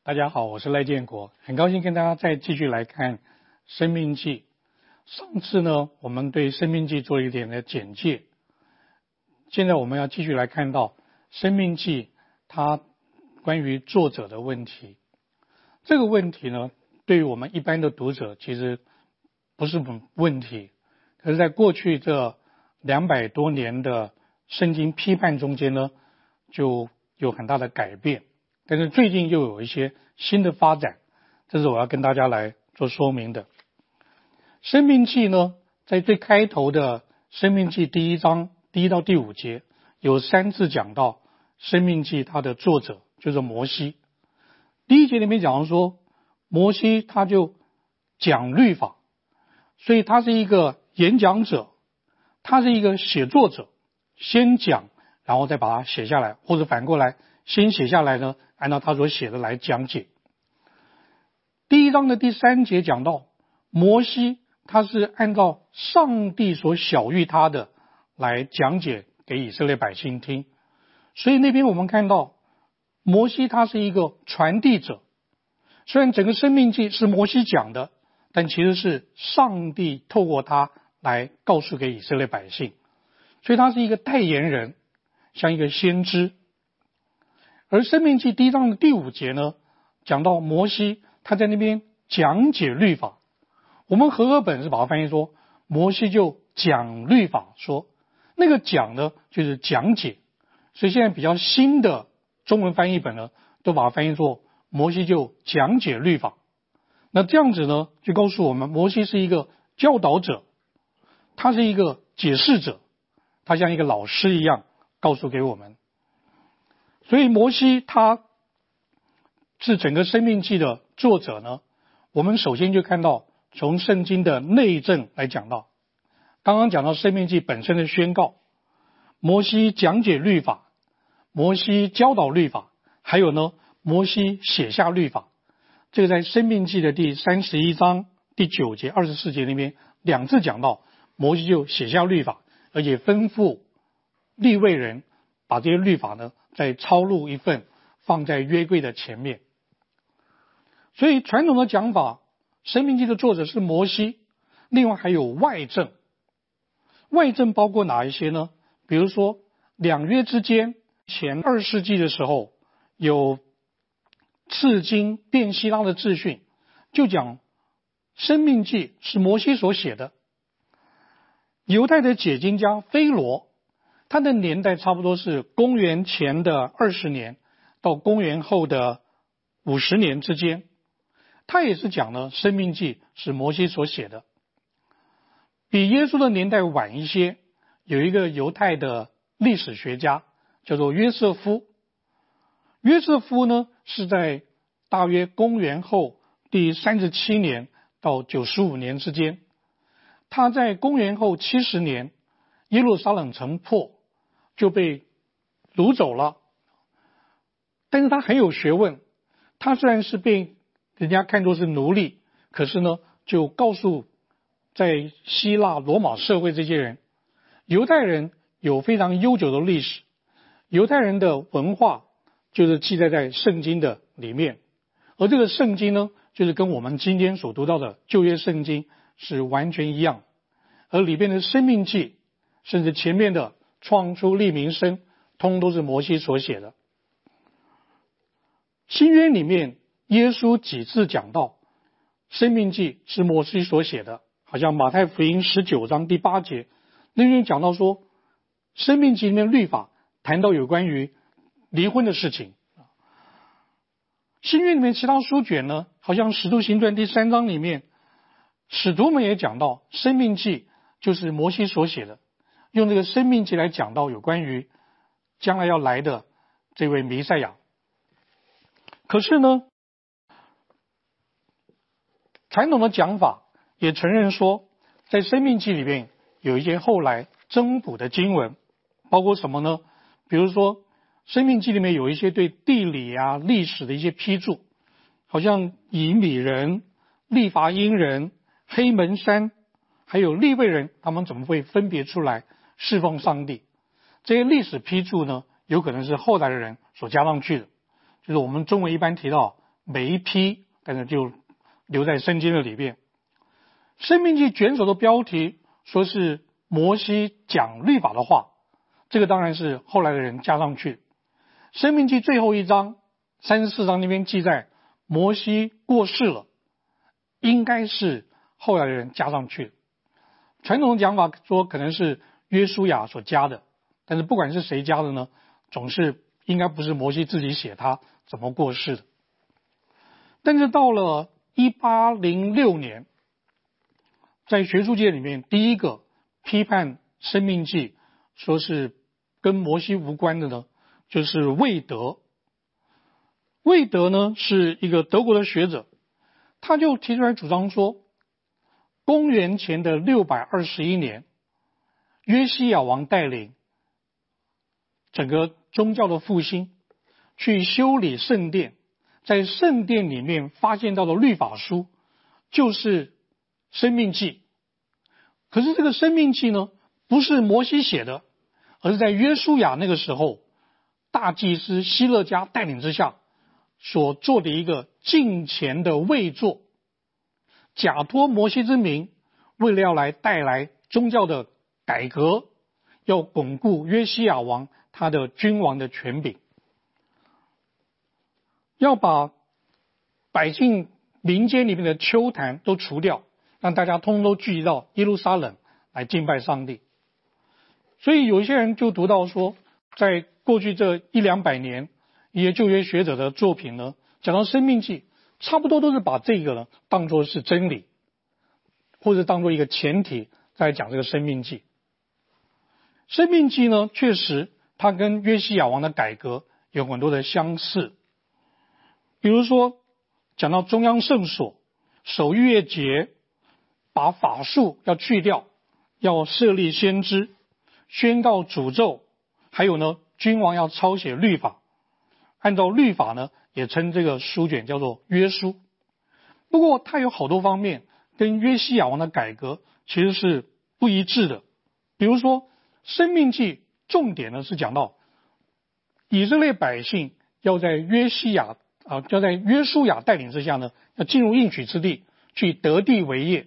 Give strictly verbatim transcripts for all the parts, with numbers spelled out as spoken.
大家好，我是赖建国，很高兴跟大家再继续来看《申命记》。上次呢，我们对《申命记》做了一点的简介，现在我们要继续来看到《申命记》它关于作者的问题。这个问题呢，对于我们一般的读者其实不是问题，可是在过去这两百多年的圣经批判中间呢，就有很大的改变。但是最近又有一些新的发展，这是我要跟大家来做说明的。申命记呢，在最开头的申命记第一章第一到第五节，有三次讲到申命记它的作者就是摩西。第一节里面讲说，摩西他就讲律法，所以他是一个演讲者，他是一个写作者，先讲然后再把它写下来，或者反过来先写下来呢，按照他所写的来讲解。第一章的第三节讲到，摩西他是按照上帝所晓谕他的来讲解给以色列百姓听，所以那边我们看到摩西他是一个传递者。虽然整个申命记是摩西讲的，但其实是上帝透过他来告诉给以色列百姓，所以他是一个代言人，像一个先知。而申命记第一章的第五节呢，讲到摩西他在那边讲解律法，我们和合本是把它翻译说摩西就讲律法说，那个讲呢就是讲解，所以现在比较新的中文翻译本呢都把它翻译作摩西就讲解律法。那这样子呢就告诉我们，摩西是一个教导者，他是一个解释者，他像一个老师一样告诉给我们。所以摩西他是整个申命记的作者呢，我们首先就看到从圣经的内证来讲到，刚刚讲到申命记本身的宣告，摩西讲解律法，摩西教导律法，还有呢摩西写下律法。这个在申命记的第三十一章第九节二十四节那边两次讲到，摩西就写下律法，而且吩咐利未人把这些律法呢再抄录一份放在约柜的前面。所以传统的讲法，申命记的作者是摩西，另外还有外证。外证包括哪一些呢？比如说两约之间，前二世纪的时候有次经便希拉的秩训，就讲申命记是摩西所写的。犹太的解经家菲罗，他的年代差不多是公元前的二十年到公元后的五十年之间，他也是讲了申命记是摩西所写的。比耶稣的年代晚一些，有一个犹太的历史学家叫做约瑟夫。约瑟夫呢是在大约公元后第三十七年到九十五年之间，他在公元后七十年耶路撒冷城破，就被掳走了。但是他很有学问，他虽然是被人家看作是奴隶，可是呢就告诉在希腊罗马社会这些人，犹太人有非常悠久的历史，犹太人的文化就是记载在圣经的里面，而这个圣经呢就是跟我们今天所读到的旧约圣经是完全一样，而里边的申命记甚至前面的创出利民申通通都是摩西所写的。新约里面耶稣几次讲到申命记是摩西所写的，好像马太福音十九章第八节那边讲到说，申命记里面律法谈到有关于离婚的事情。新约里面其他书卷呢，好像使徒行传第三章里面使徒们也讲到申命记就是摩西所写的，用这个申命记来讲到有关于将来要来的这位弥赛亚。可是呢传统的讲法也承认说，在申命记里面有一些后来增补的经文，包括什么呢？比如说申命记里面有一些对地理啊历史的一些批注，好像以米人、利乏音人、黑门山还有利未人，他们怎么会分别出来侍奉上帝。这些历史批注呢有可能是后来的人所加上去的，就是我们中文一般提到每一批，但是就留在圣经的里面。申命记卷首的标题说是摩西讲律法的话，这个当然是后来的人加上去。申命记最后一章三十四章那边记载摩西过世了，应该是后来的人加上去。传统的讲法说可能是约书亚所加的，但是不管是谁加的呢，总是应该不是摩西自己写他怎么过世的。但是到了一八零六年，在学术界里面第一个批判申命记说是跟摩西无关的呢，就是魏德。魏德呢是一个德国的学者，他就提出来主张说，公元前的六百二十一年，约西亚王带领整个宗教的复兴，去修理圣殿，在圣殿里面发现到的律法书就是申命记。可是这个申命记呢，不是摩西写的，而是在约书亚那个时候大祭司希勒家带领之下所做的一个敬虔的位作，假托摩西之名，为了要来带来宗教的改革，要巩固约西亚王他的君王的权柄，要把百姓民间里面的丘坛都除掉，让大家通通都聚集到耶路撒冷来敬拜上帝。所以有些人就读到说，在过去这一两百年，一些旧约学者的作品呢，讲到申命记，差不多都是把这个呢当作是真理，或者当作一个前提在讲这个申命记。申命记呢，确实它跟约西亚王的改革有很多的相似，比如说讲到中央圣所、守逾越节，把法术要去掉，要设立先知，宣告诅咒，还有呢，君王要抄写律法，按照律法呢，也称这个书卷叫做约书。不过它有好多方面跟约西亚王的改革其实是不一致的。比如说申命记重点呢是讲到以色列百姓要在约西亚啊，要在约书亚带领之下呢，要进入应许之地，去得地为业，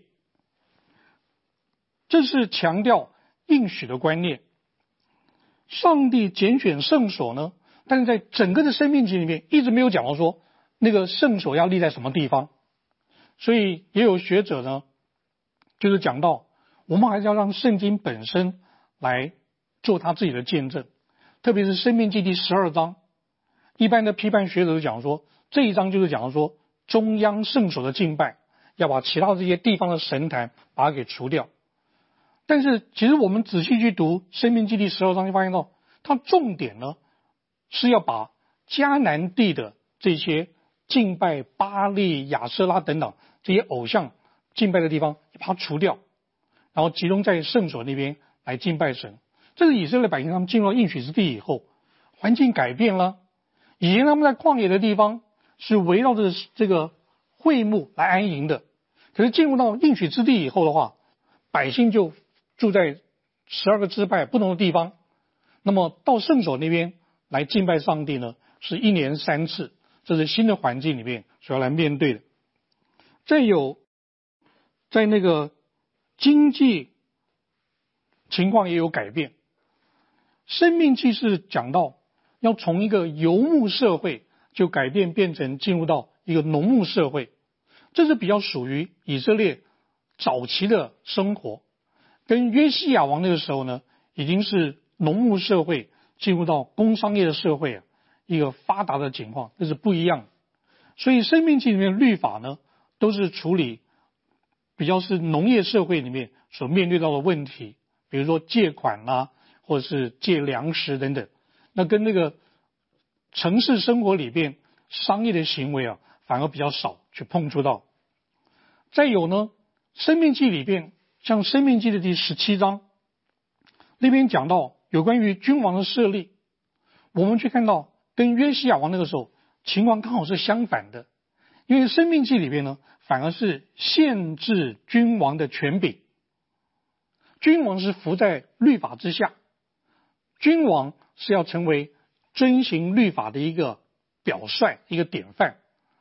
这是强调应许的观念。上帝拣选圣所呢，但是在整个的申命记里面一直没有讲到说那个圣所要立在什么地方，所以也有学者呢就是讲到我们还是要让圣经本身来做他自己的见证，特别是申命记第十二章，一般的批判学者讲说这一章就是讲说中央圣所的敬拜要把其他这些地方的神坛把它给除掉。但是其实我们仔细去读申命记第十二章，就发现到它重点呢是要把迦南地的这些敬拜巴力、亚舍拉等等这些偶像敬拜的地方把它除掉，然后集中在圣所那边来敬拜神。这是以色列百姓他们进入了应许之地以后，环境改变了。以前他们在旷野的地方是围绕着这个会幕来安营的，可是进入到应许之地以后的话，百姓就住在十二个支派不同的地方，那么到圣所那边来敬拜上帝呢，是一年三次，这是新的环境里面所要来面对的。再有在那个经济情况也有改变，申命记是讲到要从一个游牧社会就改变变成进入到一个农牧社会，这是比较属于以色列早期的生活，跟约西亚王那个时候呢，已经是农牧社会进入到工商业的社会啊，一个发达的情况，这是不一样的。所以申命记里面的律法呢，都是处理比较是农业社会里面所面对到的问题，比如说借款啊，或者是借粮食等等，那跟那个城市生活里边商业的行为啊，反而比较少去碰触到。再有呢，申命记里边像申命记的第十七章那边讲到有关于君王的设立，我们去看到跟约西亚王那个时候情况刚好是相反的，因为申命记里边呢反而是限制君王的权柄，君王是服在律法之下，君王是要成为遵行律法的一个表率，一个典范。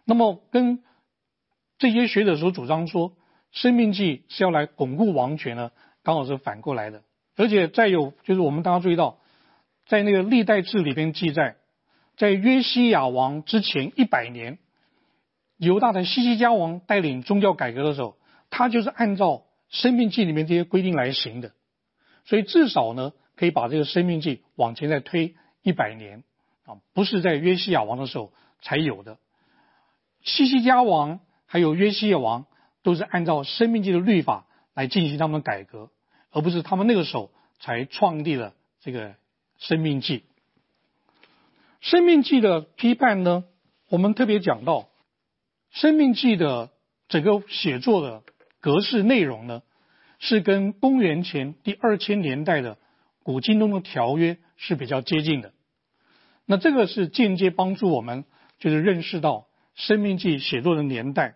那么跟这些学者所主张说申命记是要来巩固王权呢，刚好是反过来的。而且再有就是我们大家注意到，在那个历代志里边记载，在约西亚王之前一百年，犹大的西西家王带领宗教改革的时候，他就是按照申命记里面这些规定来行的。所以至少呢可以把这个申命记往前再推一百年啊，不是在约西亚王的时候才有的。西西家王还有约西亚王都是按照申命记的律法来进行他们的改革，而不是他们那个时候才创立了这个申命记。申命记的批判呢，我们特别讲到申命记的整个写作的格式内容呢，是跟公元前第二千年代的古今东的条约是比较接近的。那这个是间接帮助我们就是认识到申命记写作的年代。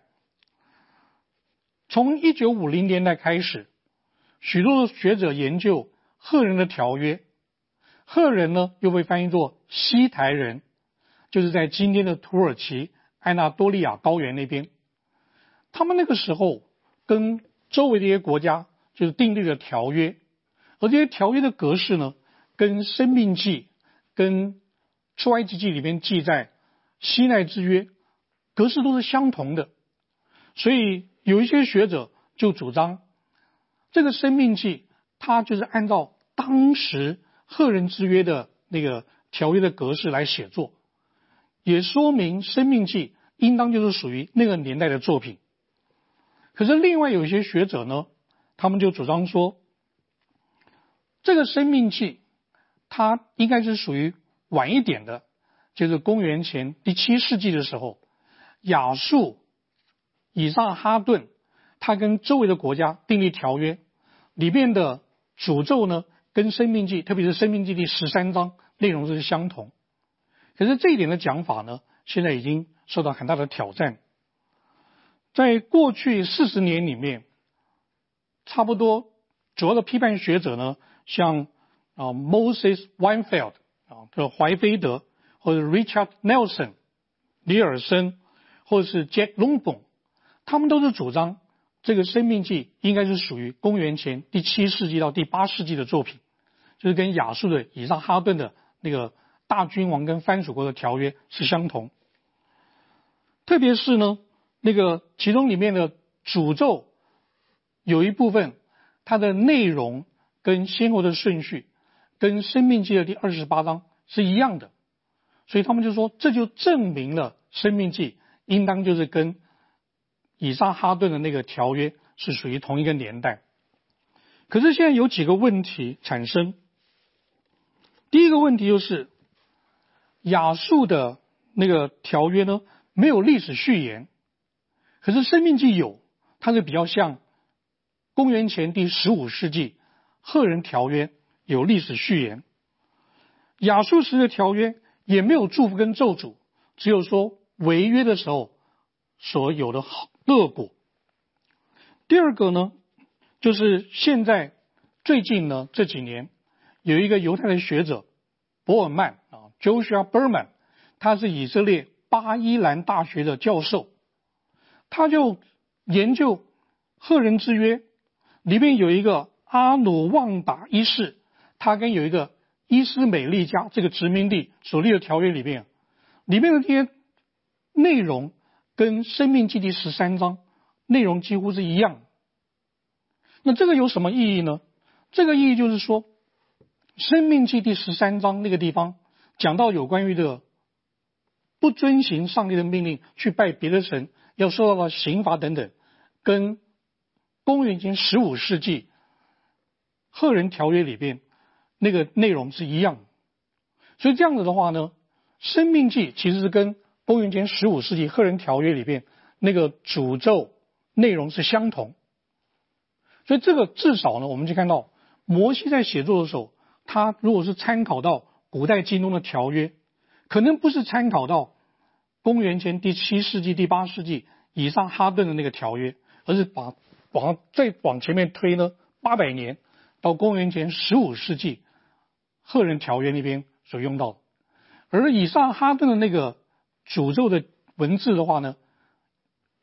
从一九五零年代开始，许多学者研究赫人的条约。赫人呢又被翻译作西台人，就是在今天的土耳其安纳多利亚高原那边。他们那个时候跟周围的一些国家就是订立了条约，而这些条约的格式呢，跟申命记跟出埃及记里面记载西奈之约格式都是相同的。所以有一些学者就主张这个申命记它就是按照当时赫人之约的那个条约的格式来写作，也说明申命记应当就是属于那个年代的作品。可是另外有一些学者呢，他们就主张说这个申命记它应该是属于晚一点的，就是公元前第七世纪的时候，亚述以撒哈顿他跟周围的国家订立条约，里面的诅咒呢跟申命记特别是申命记第十三章内容是相同。可是这一点的讲法呢，现在已经受到很大的挑战。在过去四十年里面，差不多主要的批判学者呢，像啊 Moses Weinfeld 啊，这怀菲德，或者 Richard Nelson 尼尔森，或者是 Jack Longbone， 他们都是主张这个申命记应该是属于公元前第七世纪到第八世纪的作品，就是跟亚述的以撒哈顿的那个大君王跟藩属国的条约是相同。特别是呢，那个其中里面的诅咒有一部分它的内容跟先后的顺序跟申命记的第二十八章是一样的，所以他们就说这就证明了申命记应当就是跟以撒哈顿的那个条约是属于同一个年代。可是现在有几个问题产生。第一个问题就是亚述的那个条约呢没有历史序言，可是申命记有，它是比较像公元前第十五世纪赫人条约有历史序言。亚述时的条约也没有祝福跟咒诅，只有说违约的时候所有的恶果。第二个呢，就是现在最近呢这几年有一个犹太的学者伯尔曼啊 Joshua Berman， 他是以色列巴伊兰大学的教授，他就研究赫人之约里面有一个阿努旺达一世，他跟有一个伊斯美利加这个殖民地所立的条约里面，里面的这些内容跟申命记第十三章内容几乎是一样的。那这个有什么意义呢？这个意义就是说申命记第十三章那个地方讲到有关于的不遵行上帝的命令去拜别的神要受到的刑罚等等，跟公元前十五世纪赫人条约里边那个内容是一样的。所以这样子的话呢，申命记其实是跟公元前十五世纪赫人条约里边那个诅咒内容是相同。所以这个至少呢，我们就看到摩西在写作的时候，他如果是参考到古代经中的条约，可能不是参考到公元前第七世纪第八世纪以撒哈顿的那个条约，而是把往再往前面推呢八百年到公元前十五世纪赫人条约那边所用到的。而以撒哈顿的那个诅咒的文字的话呢，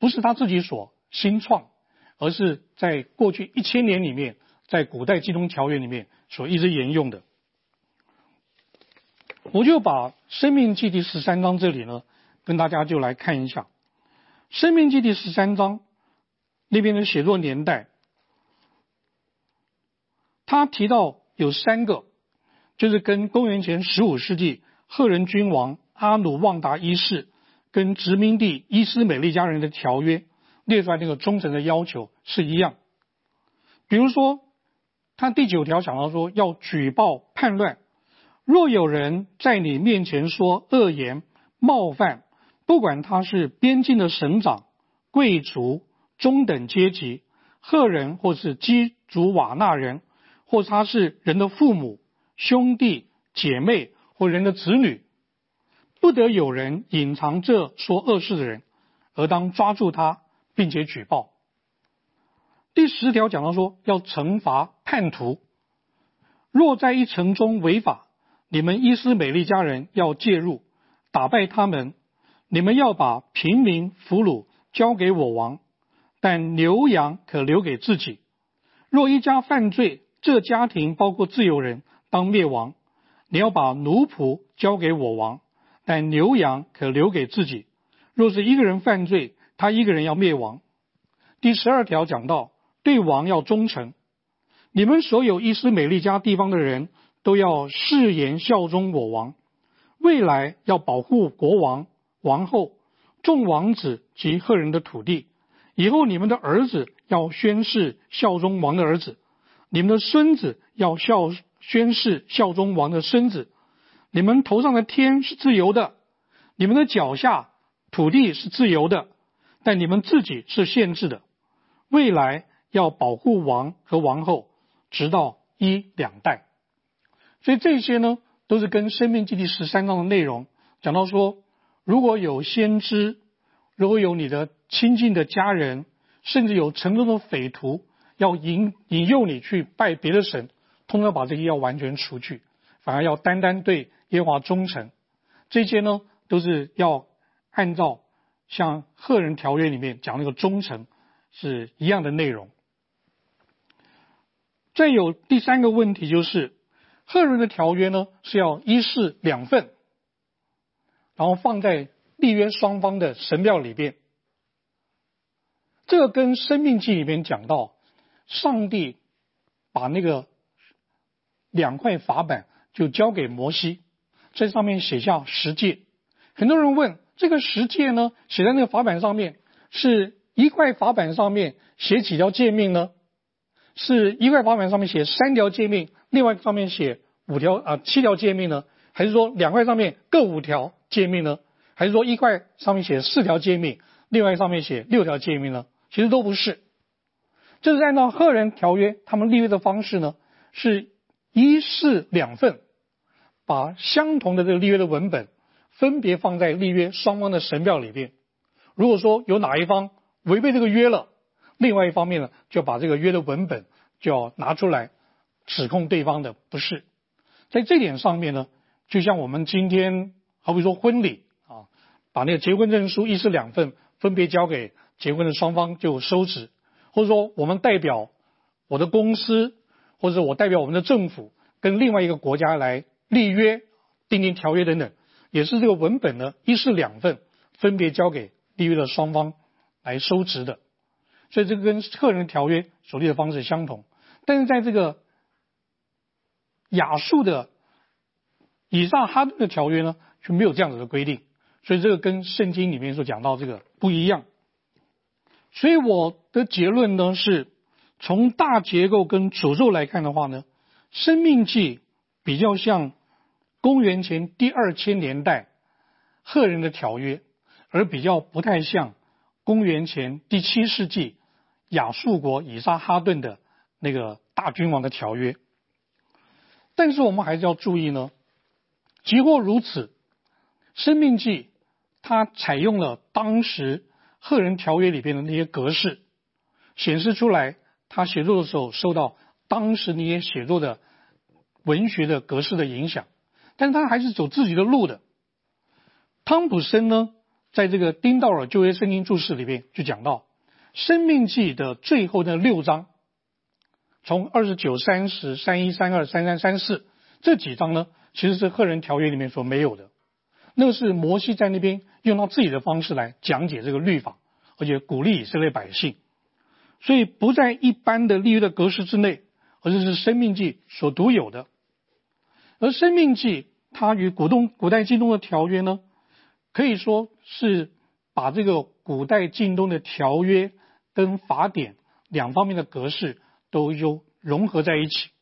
不是他自己所新创，而是在过去一千年里面，在古代基督条约里面所一直沿用的。我就把申命记第十三章这里呢，跟大家就来看一下。申命记第十三章那边的写作年代，他提到有三个，就是跟公元前十五世纪赫人君王阿努旺达一世跟殖民地伊斯美利加人的条约列出来那个忠诚的要求是一样。比如说他第九条讲到说，要举报叛乱，若有人在你面前说恶言冒犯，不管他是边境的省长、贵族、中等阶级、赫人或是基族瓦纳人，或他是人的父母、兄弟、姐妹或人的子女，不得有人隐藏这说恶事的人，而当抓住他并且举报。第十条讲到说，要惩罚叛徒，若在一城中违法，你们伊斯美利加人要介入，打败他们，你们要把平民俘虏交给我王，但牛羊可留给自己。若一家犯罪，这家庭包括自由人，当灭亡。你要把奴仆交给我王，但牛羊可留给自己。若是一个人犯罪，他一个人要灭亡。第十二条讲到，对王要忠诚，你们所有伊斯美利加地方的人都要誓言效忠我王，未来要保护国王、王后、众王子及赫人的土地。以后你们的儿子要宣誓效忠王的儿子，你们的孙子要效宣誓效忠王的孙子。你们头上的天是自由的，你们的脚下土地是自由的，但你们自己是限制的。未来要保护王和王后，直到一两代。所以这些呢，都是跟申命记第十三章的内容讲到说，如果有先知，如果有你的亲近的家人，甚至有城中的匪徒要引引诱你去拜别的神，通常把这些要完全除去，反而要单单对耶和华忠诚。这些呢，都是要按照像赫人条约里面讲那个忠诚是一样的内容。再有第三个问题就是，赫人的条约呢是要一式两份，然后放在立约双方的神庙里边。这个跟申命记里面讲到，上帝把那个两块法板就交给摩西，在上面写下十诫。很多人问，这个十诫呢写在那个法板上面，是一块法板上面写几条诫命呢？是一块法板上面写三条诫命，另外上面写五条啊七条诫命呢？还是说两块上面各五条诫命呢？还是说一块上面写四条诫命，另外上面写六条诫命呢？其实都不是。这是按照赫人条约他们立约的方式呢，是一式两份，把相同的这个立约的文本分别放在立约双方的神庙里边。如果说有哪一方违背这个约了，另外一方面呢，就把这个约的文本就要拿出来指控对方的不是。在这点上面呢，就像我们今天好比说婚礼啊，把那个结婚证书一式两份分别交给结婚的双方就收执，或者说我们代表我的公司，或者我代表我们的政府跟另外一个国家来立约、订定条约等等，也是这个文本呢一式两份分别交给立约的双方来收执的。所以这个跟赫人条约所立的方式相同，但是在这个亚述的以撒哈顿的条约呢，却没有这样子的规定，所以这个跟圣经里面所讲到这个不一样。所以我的结论呢是，从大结构跟诅咒来看的话呢，申命记比较像公元前第二千年代赫人的条约，而比较不太像公元前第七世纪亚述国以撒哈顿的那个大君王的条约。但是我们还是要注意呢，即或如此，申命记它采用了当时赫人条约里边的那些格式，显示出来他写作的时候受到当时那些写作的文学的格式的影响，但是他还是走自己的路的。汤普森呢， 在这个丁道尔旧约圣经注释里面就讲到，申命记的最后的六章，从二十九、三十、三一、三二、三三、三四这几章呢，其实是赫人条约里面所没有的。那个是摩西在那边用他自己的方式来讲解这个律法，而且鼓励以色列百姓，所以不在一般的立约的格式之内，而是是申命记所独有的。而申命记它与古东古代近东的条约呢，可以说是把这个古代近东的条约跟法典两方面的格式都有融合在一起。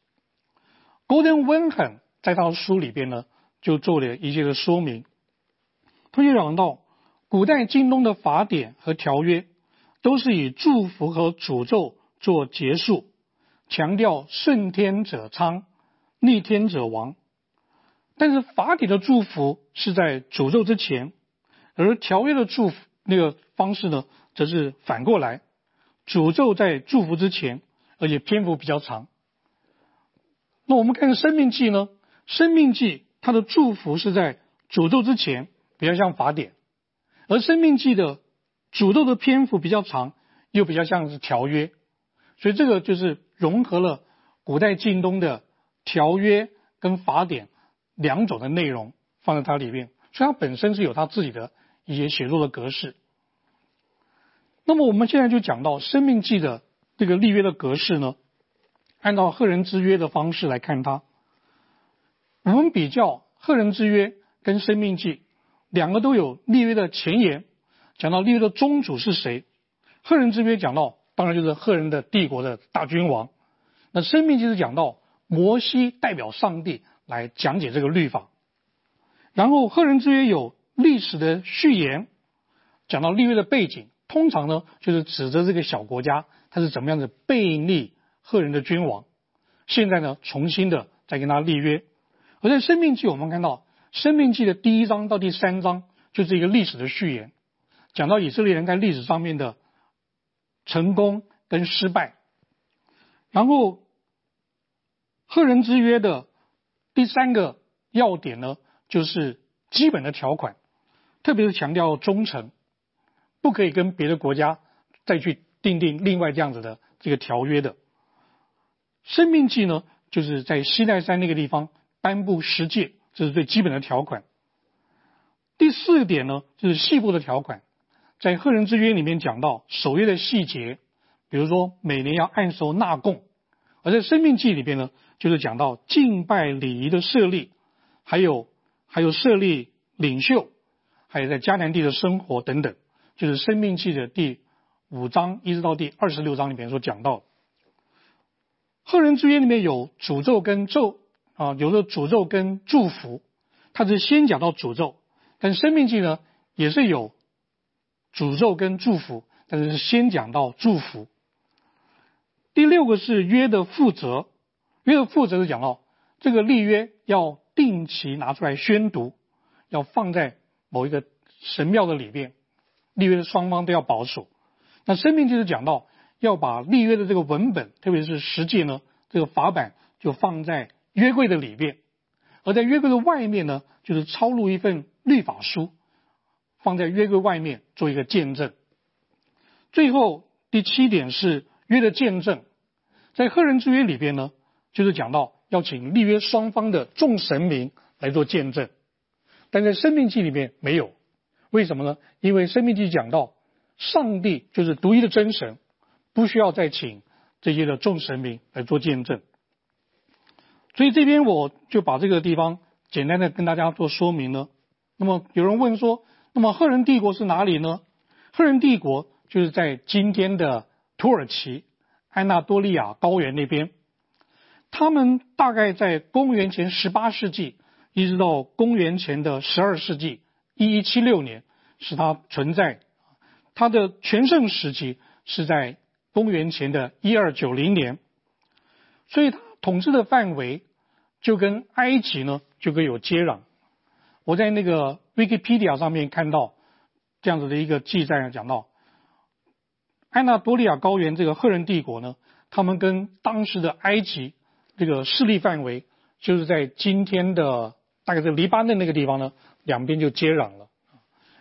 Gordon Wenham 在他的书里边呢，就做了一些的说明。他就讲到，古代近东的法典和条约都是以祝福和诅咒做结束，强调顺天者昌，逆天者亡。但是法典的祝福是在诅咒之前，而条约的祝福那个方式呢，则是反过来，诅咒在祝福之前，而且篇幅比较长。那我们看申命记呢，申命记它的祝福是在诅咒之前，比较像法典，而申命记的诅咒的篇幅比较长，又比较像是条约，所以这个就是融合了古代近东的条约跟法典两种的内容放在它里面，所以它本身是有它自己的一些写作的格式。那么我们现在就讲到申命记的这个立约的格式呢，按照赫人之约的方式来看它，我们比较赫人之约跟申命记两个都有立约的前言，讲到立约的宗主是谁。赫人之约讲到当然就是赫人的帝国的大君王，那申命记是讲到摩西代表上帝来讲解这个律法。然后赫人之约有历史的序言，讲到立约的背景，通常呢就是指着这个小国家它是怎么样的背逆赫人的君王，现在呢重新的再跟他立约。而在申命记我们看到，申命记的第一章到第三章就是一个历史的序言，讲到以色列人在历史上面的成功跟失败。然后赫人之约的第三个要点呢，就是基本的条款，特别是强调忠诚，不可以跟别的国家再去订定另外这样子的这个条约的。申命记呢，就是在西奈山那个地方颁布十诫，这是最基本的条款。第四点呢，就是细部的条款，在赫人之约里面讲到守约的细节，比如说每年要按时纳贡。而在申命记里边呢，就是讲到敬拜礼仪的设立，还有还有设立领袖，还有在迦南地的生活等等，就是申命记的第五章一直到第二十六章里面所讲到。赫人之约里面有诅咒跟咒啊，有的诅咒跟祝福，它是先讲到诅咒，但申命记呢也是有诅咒跟祝福，但是是先讲到祝福。第六个是约的负责，约的负责是讲到这个立约要定期拿出来宣读，要放在某一个神庙的里边，立约的双方都要保守。那申命记是讲到要把立约的这个文本，特别是十诫呢，这个法版就放在约柜的里边，而在约柜的外面呢，就是抄录一份律法书，放在约柜外面做一个见证。最后第七点是约的见证，在赫人之约里边呢，就是讲到要请立约双方的众神明来做见证，但在申命记里面没有。为什么呢？因为申命记讲到上帝就是独一的真神，不需要再请这些的众神明来做见证。所以这边我就把这个地方简单的跟大家做说明了。那么有人问说，那么赫人帝国是哪里呢？赫人帝国就是在今天的土耳其安纳多利亚高原那边，他们大概在公元前十八世纪一直到公元前的十二世纪一一七六年使它存在，它的全盛时期是在公元前的一二九零年，所以它统治的范围就跟埃及呢就跟有接壤。我在那个 Wikipedia 上面看到这样子的一个记载，讲到安纳多利亚高原这个赫人帝国呢，他们跟当时的埃及这个势力范围就是在今天的大概在黎巴嫩那个地方呢，两边就接壤了。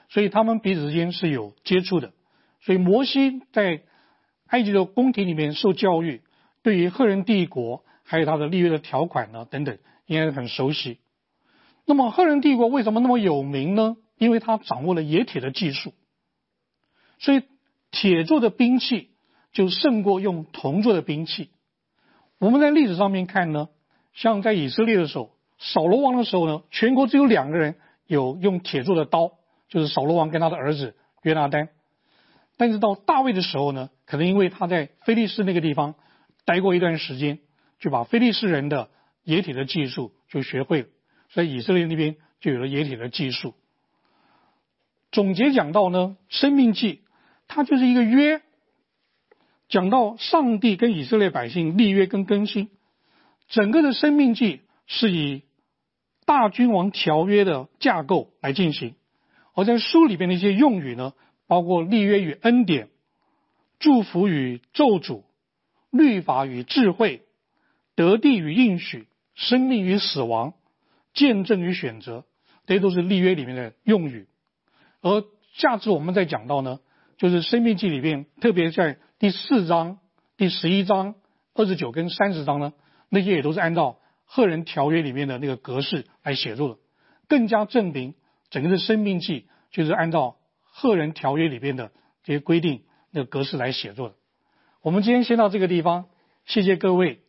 所以他们彼此之间是有接触的。所以摩西在埃及的宫廷里面受教育，对于赫人帝国还有他的立约的条款呢等等，应该很熟悉。那么赫人帝国为什么那么有名呢？因为他掌握了冶铁的技术，所以铁做的兵器就胜过用铜做的兵器。我们在历史上面看呢，像在以色列的时候，扫罗王的时候呢，全国只有两个人有用铁做的刀，就是扫罗王跟他的儿子约拿单。但是到大卫的时候呢，可能因为他在非利士那个地方待过一段时间，就把非利士人的冶铁的技术就学会了，所以以色列那边就有了冶铁的技术。总结讲到呢，申命记它就是一个约，讲到上帝跟以色列百姓立约跟更新。整个的申命记是以大君王条约的架构来进行，而在书里边的一些用语呢，包括立约与恩典、祝福与咒诅、律法与智慧、得地与应许、生命与死亡、见证与选择，这些都是立约里面的用语。而下次我们再讲到呢，就是申命记里面特别在第四章、第十一章、二十九跟三十章呢，那些也都是按照赫人条约里面的那个格式来写作的，更加证明整个的申命记就是按照赫人条约里面的这些规定那个格式来写作的。我们今天先到这个地方，谢谢各位。